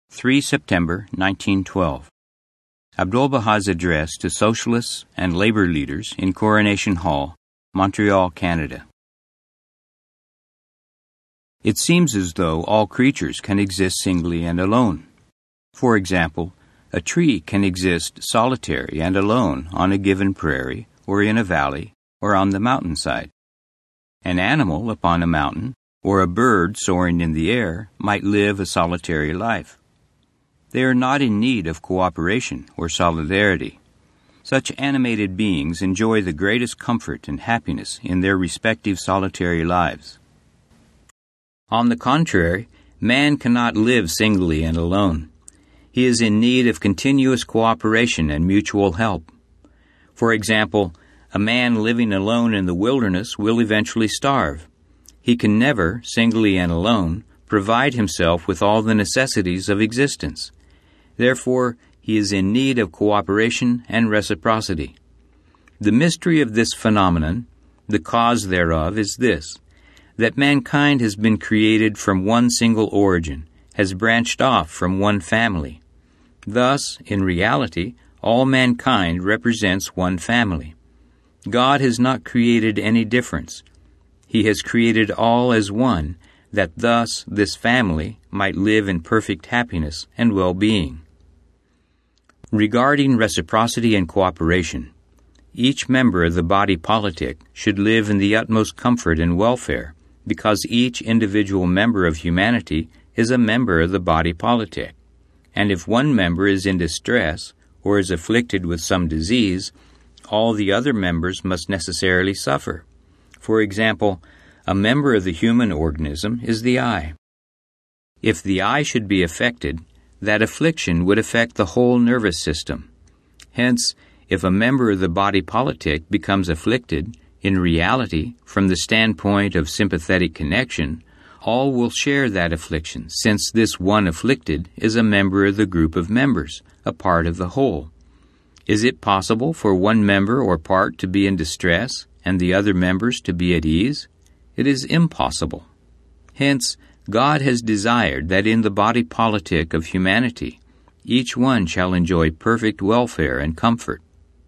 3 September 1912. Abdu'l-Baha's address to socialists and labor leaders in Coronation Hall, Montreal, Canada. It seems as though all creatures can exist singly and alone. For example, a tree can exist solitary and alone on a given prairie or in a valley or on the mountainside. An animal upon a mountain or a bird soaring in the air might live a solitary life. They are not in need of cooperation or solidarity. Such animated beings enjoy the greatest comfort and happiness in their respective solitary lives. On the contrary, man cannot live singly and alone. He is in need of continuous cooperation and mutual help. For example, a man living alone in the wilderness will eventually starve. He can never, singly and alone, provide himself with all the necessities of existence. Therefore, he is in need of cooperation and reciprocity. The mystery of this phenomenon, the cause thereof, is this, that mankind has been created from one single origin, has branched off from one family. Thus, in reality, all mankind represents one family. God has not created any difference. He has created all as one, that thus this family might live in perfect happiness and well-being. Regarding reciprocity and cooperation, each member of the body politic should live in the utmost comfort and welfare, because each individual member of humanity is a member of the body politic. And if one member is in distress or is afflicted with some disease, all the other members must necessarily suffer. For example, a member of the human organism is the eye. If the eye should be affected, that affliction would affect the whole nervous system. Hence, if a member of the body politic becomes afflicted, in reality, from the standpoint of sympathetic connection, all will share that affliction, since this one afflicted is a member of the group of members, a part of the whole. Is it possible for one member or part to be in distress and the other members to be at ease? It is impossible. Hence, God has desired that in the body politic of humanity, each one shall enjoy perfect welfare and comfort.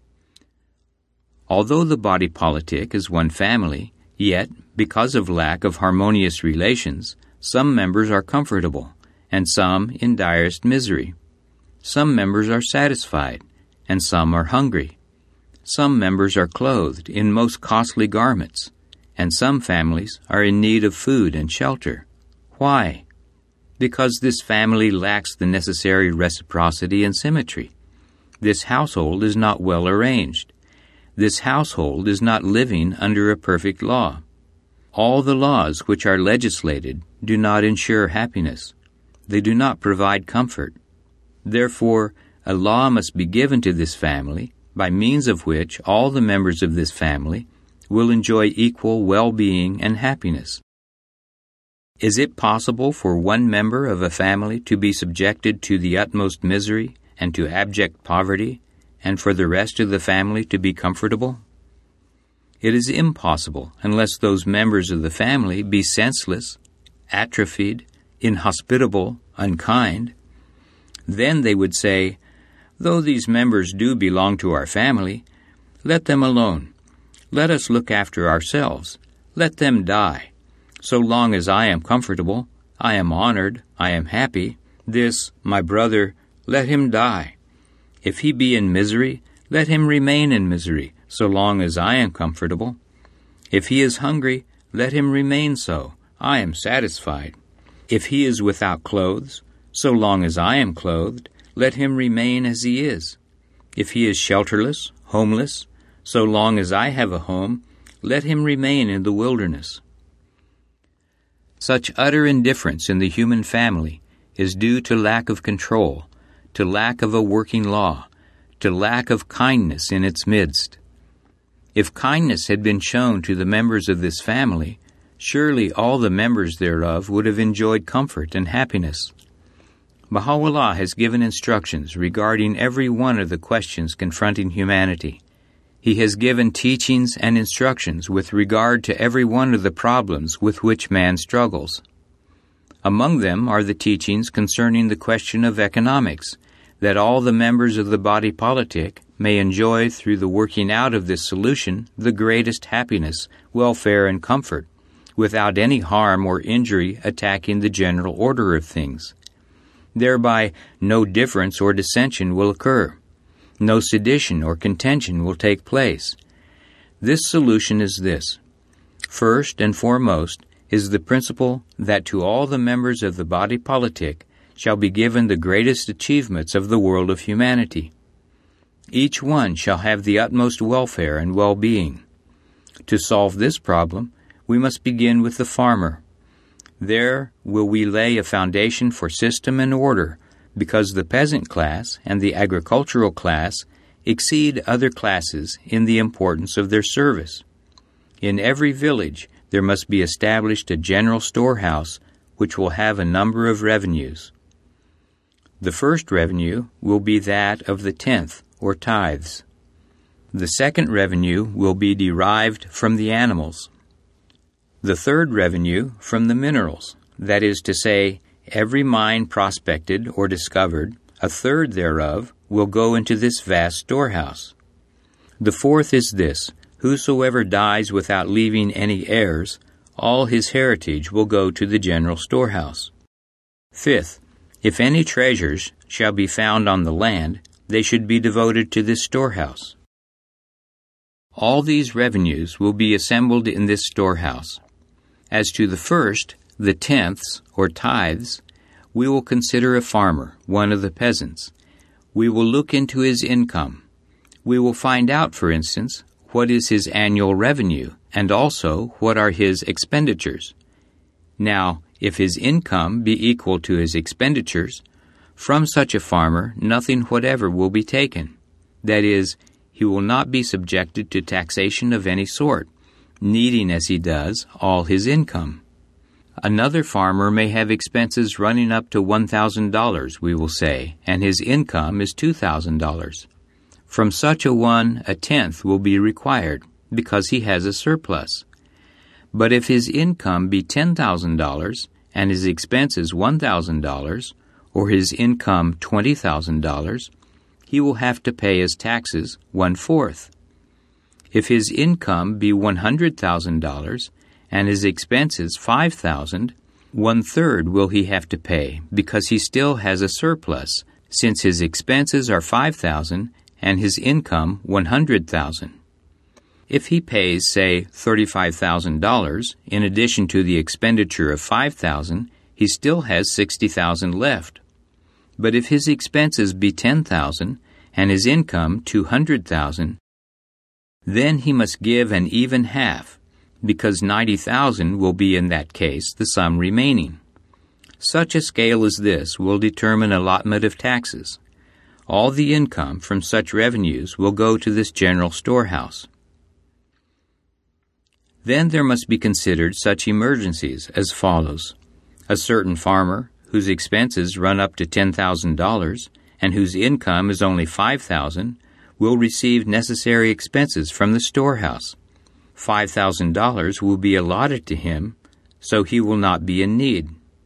Although the body politic is one family, yet, because of lack of harmonious relations, some members are comfortable, and some in direst misery. Some members are satisfied, and some are hungry. Some members are clothed in most costly garments, and some families are in need of food and shelter. Why? Because this family lacks the necessary reciprocity and symmetry. This household is not well arranged. This household is not living under a perfect law. All the laws which are legislated do not ensure happiness. They do not provide comfort. Therefore, a law must be given to this family, by means of which all the members of this family will enjoy equal well-being and happiness. Is it possible for one member of a family to be subjected to the utmost misery and to abject poverty, and for the rest of the family to be comfortable? It is impossible unless those members of the family be senseless, atrophied, inhospitable, unkind. Then they would say, though these members do belong to our family, let them alone. Let us look after ourselves. Let them die. So long as I am comfortable, I am honored, I am happy, this, my brother, let him die. If he be in misery, let him remain in misery, so long as I am comfortable. If he is hungry, let him remain so, I am satisfied. If he is without clothes, so long as I am clothed, let him remain as he is. If he is shelterless, homeless, so long as I have a home, let him remain in the wilderness. Such utter indifference in the human family is due to lack of control, to lack of a working law, to lack of kindness in its midst. If kindness had been shown to the members of this family, surely all the members thereof would have enjoyed comfort and happiness. Baha'u'llah has given instructions regarding every one of the questions confronting humanity. He has given teachings and instructions with regard to every one of the problems with which man struggles. Among them are the teachings concerning the question of economics, that all the members of the body politic may enjoy through the working out of this solution the greatest happiness, welfare, and comfort, without any harm or injury attacking the general order of things. Thereby no difference or dissension will occur. No sedition or contention will take place. This solution is this. First and foremost is the principle that to all the members of the body politic shall be given the greatest achievements of the world of humanity. Each one shall have the utmost welfare and well-being. To solve this problem, we must begin with the farmer. There will we lay a foundation for system and order, because the peasant class and the agricultural class exceed other classes in the importance of their service. In every village there must be established a general storehouse which will have a number of revenues. The first revenue will be that of the tenth, or tithes. The second revenue will be derived from the animals. The third revenue from the minerals, that is to say, every mine prospected or discovered, a third thereof will go into this vast storehouse. The fourth is this: whosoever dies without leaving any heirs, all his heritage will go to the general storehouse. Fifth, if any treasures shall be found on the land, they should be devoted to this storehouse. All these revenues will be assembled in this storehouse. As to the first, the tenths, or tithes, we will consider a farmer, one of the peasants. We will look into his income. We will find out, for instance, what is his annual revenue, and also what are his expenditures. Now, if his income be equal to his expenditures, from such a farmer nothing whatever will be taken. That is, he will not be subjected to taxation of any sort, needing as he does all his income. Another farmer may have expenses running up to $1,000, we will say, and his income is $2,000. From such a one, a tenth will be required, because he has a surplus. But if his income be $10,000, and his expenses $1,000, or his income $20,000, he will have to pay as taxes 1/4. If his income be $100,000 and his expenses $5,000, 1/3 will he have to pay, because he still has a surplus, since his expenses are $5,000 and his income $100,000. If he pays, say, $35,000 in addition to the expenditure of $5,000, he still has $60,000 left. But if his expenses be $10,000 and his income $200,000, then he must give an even half, because $90,000 will be in that case the sum remaining. Such a scale as this will determine allotment of taxes. All the income from such revenues will go to this general storehouse. Then there must be considered such emergencies as follows. A certain farmer, whose expenses run up to $10,000 and whose income is only $5,000, will receive necessary expenses from the storehouse. $5,000 will be allotted to him, so he will not be in need.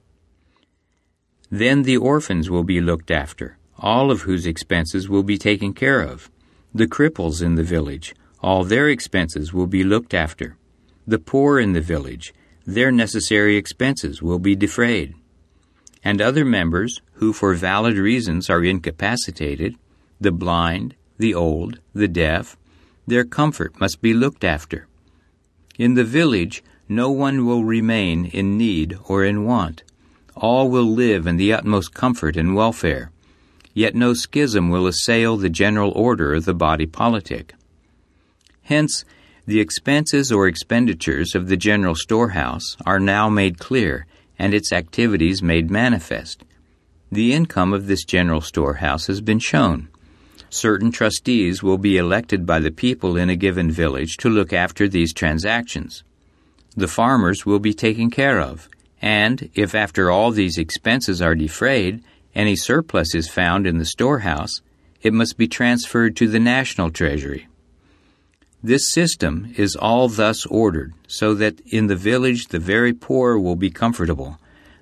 Then the orphans will be looked after, all of whose expenses will be taken care of. The cripples in the village, all their expenses will be looked after. The poor in the village, their necessary expenses will be defrayed. And other members who for valid reasons are incapacitated, the blind, the old, the deaf, their comfort must be looked after. In the village, no one will remain in need or in want. All will live in the utmost comfort and welfare. Yet no schism will assail the general order of the body politic. Hence, the expenses or expenditures of the general storehouse are now made clear, and its activities made manifest. The income of this general storehouse has been shown. Certain trustees will be elected by the people in a given village to look after these transactions. The farmers will be taken care of, and if after all these expenses are defrayed, any surplus is found in the storehouse, it must be transferred to the national treasury. This system is all thus ordered, so that in the village the very poor will be comfortable,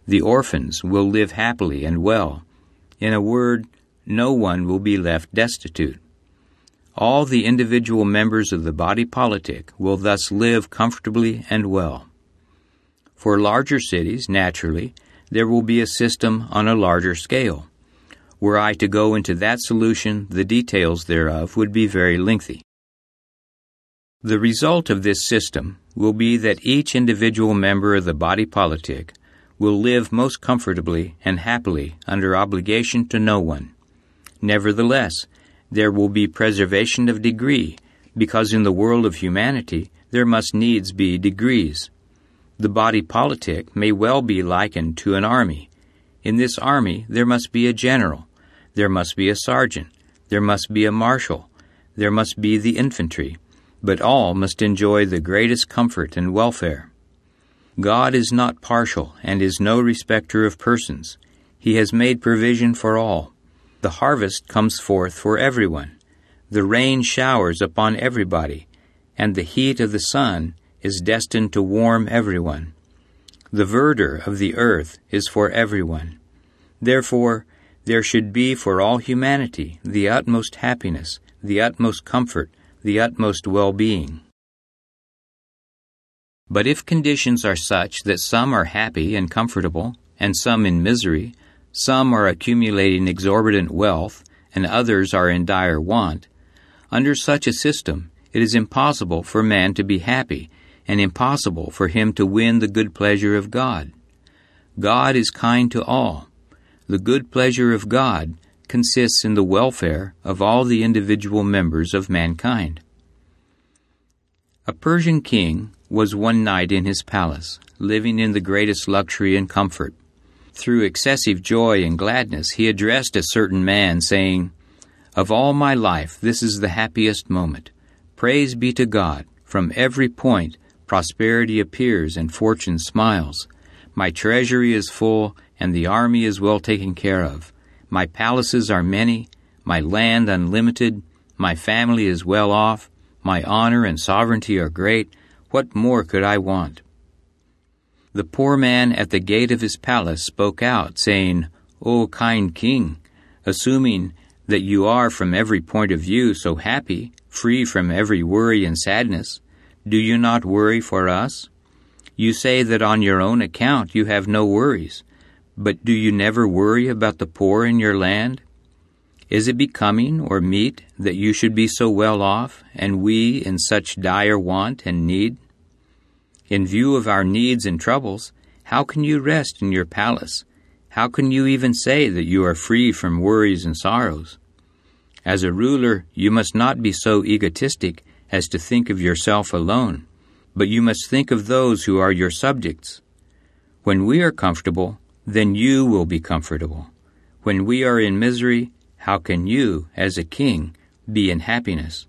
The orphans will live happily and well. In a word, no one will be left destitute. All the individual members of the body politic will thus live comfortably and well. For larger cities, naturally, there will be a system on a larger scale. Were I to go into that solution, the details thereof would be very lengthy. The result of this system will be that each individual member of the body politic will live most comfortably and happily under obligation to no one. Nevertheless, there will be preservation of degree, because in the world of humanity there must needs be degrees. The body politic may well be likened to an army. In this army there must be a general, there must be a sergeant, there must be a marshal, there must be the infantry, but all must enjoy the greatest comfort and welfare. God is not partial and is no respecter of persons. He has made provision for all. The harvest comes forth for everyone. The rain showers upon everybody, and the heat of the sun is destined to warm everyone. The verdure of the earth is for everyone. Therefore, there should be for all humanity the utmost happiness, the utmost comfort, the utmost well-being. But if conditions are such that some are happy and comfortable, and some in misery, some are accumulating exorbitant wealth, and others are in dire want, under such a system it is impossible for man to be happy, and impossible for him to win the good pleasure of God. God is kind to all. The good pleasure of God consists in the welfare of all the individual members of mankind. A Persian king was one night in his palace, living in the greatest luxury and comfort. Through excessive joy and gladness, he addressed a certain man, saying, "Of all my life, this is the happiest moment. Praise be to God. From every point, prosperity appears and fortune smiles. My treasury is full, and the army is well taken care of. My palaces are many, my land unlimited, my family is well off, my honor and sovereignty are great. What more could I want?" The poor man at the gate of his palace spoke out, saying, "O kind king, assuming that you are from every point of view so happy, free from every worry and sadness, do you not worry for us? You say that on your own account you have no worries, but do you never worry about the poor in your land? Is it becoming or meet that you should be so well off, and we in such dire want and need? In view of our needs and troubles, how can you rest in your palace? How can you even say that you are free from worries and sorrows? As a ruler, you must not be so egotistic as to think of yourself alone, but you must think of those who are your subjects. When we are comfortable, then you will be comfortable. When we are in misery, how can you, as a king, be in happiness?"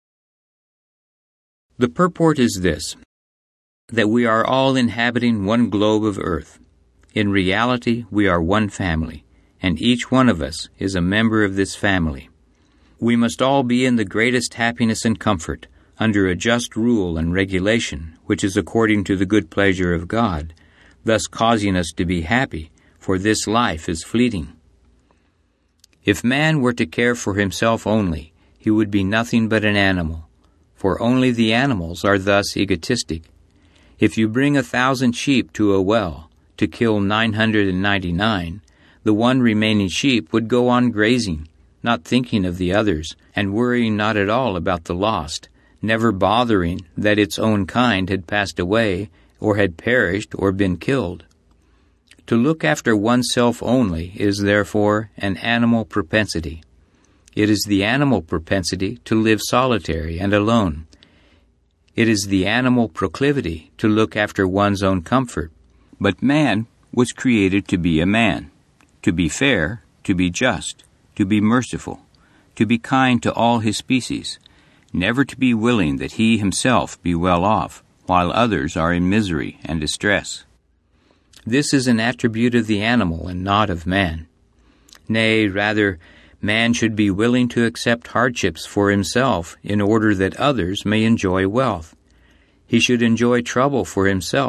The purport is this: that we are all inhabiting one globe of earth. In reality, we are one family, and each one of us is a member of this family. We must all be in the greatest happiness and comfort, under a just rule and regulation, which is according to the good pleasure of God, thus causing us to be happy, for this life is fleeting. If man were to care for himself only, he would be nothing but an animal, for only the animals are thus egotistic. If you bring 1,000 sheep to a well to kill 999, the one remaining sheep would go on grazing, not thinking of the others, and worrying not at all about the lost, never bothering that its own kind had passed away, or had perished, or been killed. To look after oneself only is therefore an animal propensity. It is the animal propensity to live solitary and alone. It is the animal proclivity to look after one's own comfort. But man was created to be a man, to be fair, to be just, to be merciful, to be kind to all his species, never to be willing that he himself be well off, while others are in misery and distress. This is an attribute of the animal and not of man. Nay, rather, man should be willing to accept hardships for himself in order that others may enjoy wealth. He should enjoy trouble for himself,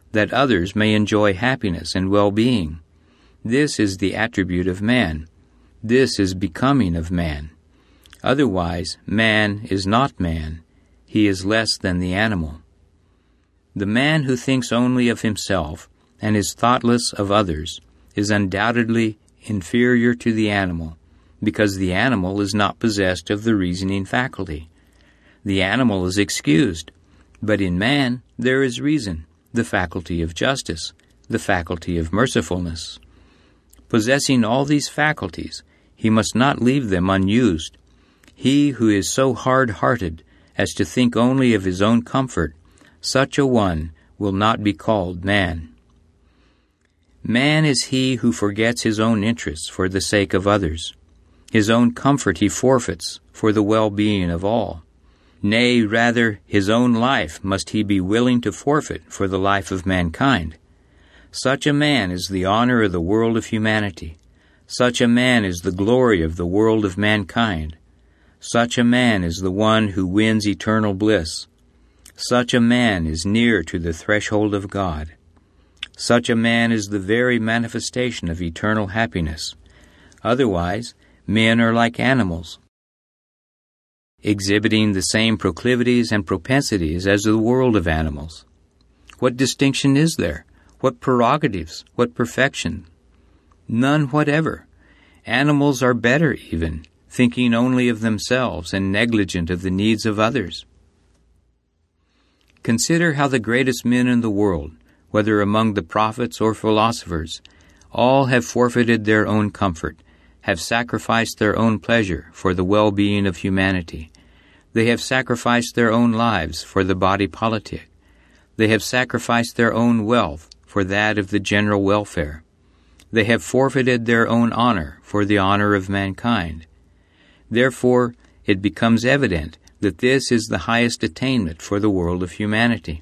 that others may enjoy happiness and well-being. This is the attribute of man. This is becoming of man. Otherwise, man is not man. He is less than the animal. The man who thinks only of himself and is thoughtless of others is undoubtedly inferior to the animal, because the animal is not possessed of the reasoning faculty. The animal is excused, but in man there is reason, the faculty of justice, the faculty of mercifulness. Possessing all these faculties, he must not leave them unused. He who is so hard-hearted as to think only of his own comfort, such a one will not be called man. Man is he who forgets his own interests for the sake of others. His own comfort he forfeits for the well-being of all. Nay, rather, his own life must he be willing to forfeit for the life of mankind. Such a man is the honor of the world of humanity. Such a man is the glory of the world of mankind. Such a man is the one who wins eternal bliss. Such a man is near to the threshold of God. Such a man is the very manifestation of eternal happiness. Otherwise, men are like animals, exhibiting the same proclivities and propensities as the world of animals. What distinction is there? What prerogatives? What perfection? None whatever. Animals are better even, thinking only of themselves and negligent of the needs of others. Consider how the greatest men in the world, whether among the prophets or philosophers, all have forfeited their own comfort, have sacrificed their own pleasure for the well-being of humanity. They have sacrificed their own lives for the body politic. They have sacrificed their own wealth for that of the general welfare. They have forfeited their own honor for the honor of mankind. Therefore, it becomes evident that this is the highest attainment for the world of humanity.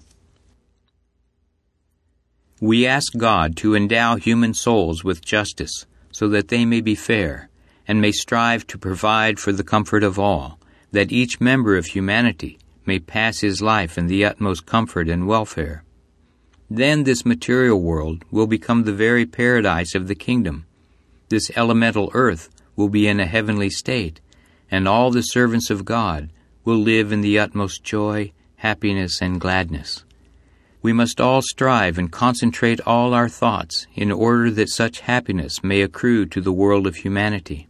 We ask God to endow human souls with justice, so that they may be fair, and may strive to provide for the comfort of all, that each member of humanity may pass his life in the utmost comfort and welfare. Then this material world will become the very paradise of the kingdom. This elemental earth will be in a heavenly state, and all the servants of God will live in the utmost joy, happiness, and gladness. We must all strive and concentrate all our thoughts in order that such happiness may accrue to the world of humanity.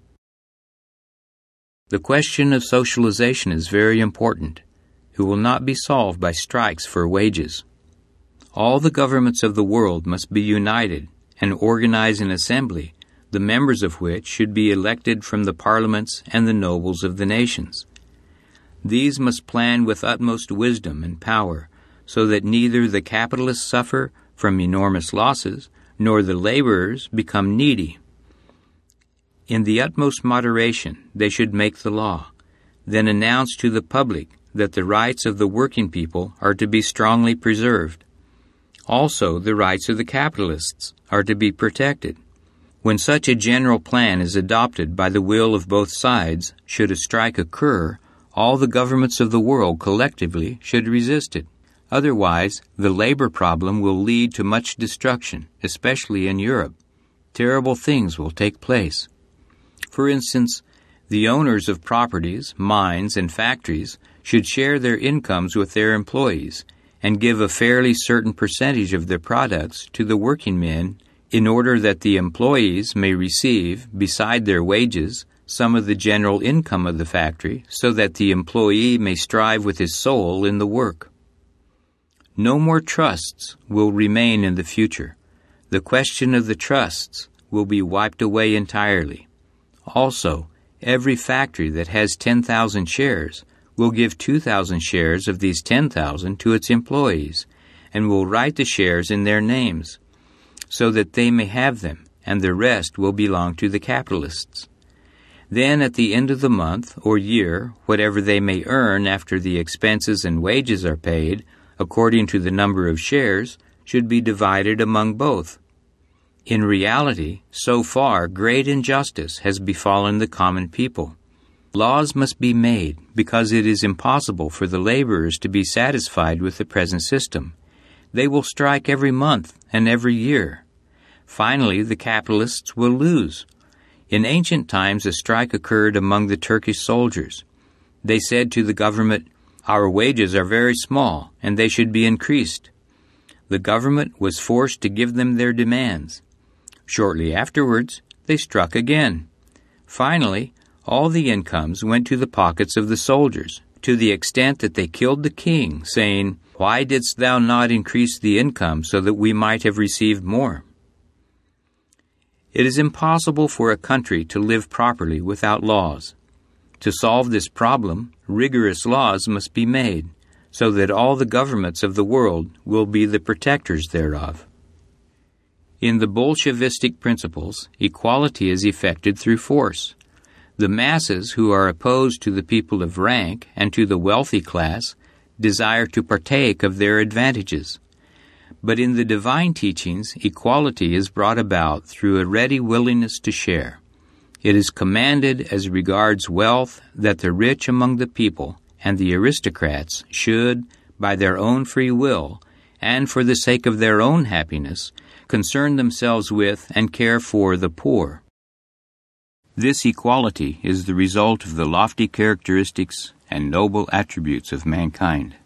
The question of socialization is very important. It will not be solved by strikes for wages. All the governments of the world must be united and organize an assembly, the members of which should be elected from the parliaments and the nobles of the nations. These must plan with utmost wisdom and power, so that neither the capitalists suffer from enormous losses, nor the laborers become needy. In the utmost moderation they should make the law, then announce to the public that the rights of the working people are to be strongly preserved. Also, the rights of the capitalists are to be protected. When such a general plan is adopted by the will of both sides, should a strike occur, all the governments of the world collectively should resist it. Otherwise, the labor problem will lead to much destruction, especially in Europe. Terrible things will take place. For instance, the owners of properties, mines, and factories should share their incomes with their employees and give a fairly certain percentage of their products to the working men in order that the employees may receive, beside their wages, some of the general income of the factory, so that the employee may strive with his soul in the work. No more trusts will remain in the future. The question of the trusts will be wiped away entirely. Also, every factory that has 10,000 shares will give 2,000 shares of these 10,000 to its employees, and will write the shares in their names, so that they may have them, and the rest will belong to the capitalists. Then at the end of the month or year, whatever they may earn after the expenses and wages are paid, according to the number of shares, should be divided among both. In reality, so far great injustice has befallen the common people. Laws must be made, because it is impossible for the laborers to be satisfied with the present system. They will strike every month and every year. Finally, the capitalists will lose. In ancient times, a strike occurred among the Turkish soldiers. They said to the government, "Our wages are very small, and they should be increased." The government was forced to give them their demands. Shortly afterwards, they struck again. Finally, all the incomes went to the pockets of the soldiers, to the extent that they killed the king, saying, "Why didst thou not increase the income so that we might have received more?" It is impossible for a country to live properly without laws. To solve this problem, rigorous laws must be made, so that all the governments of the world will be the protectors thereof. In the Bolshevistic principles, equality is effected through force. The masses who are opposed to the people of rank and to the wealthy class desire to partake of their advantages. But in the divine teachings, equality is brought about through a ready willingness to share. It is commanded as regards wealth that the rich among the people and the aristocrats should, by their own free will, and for the sake of their own happiness, concern themselves with and care for the poor. This equality is the result of the lofty characteristics and noble attributes of mankind.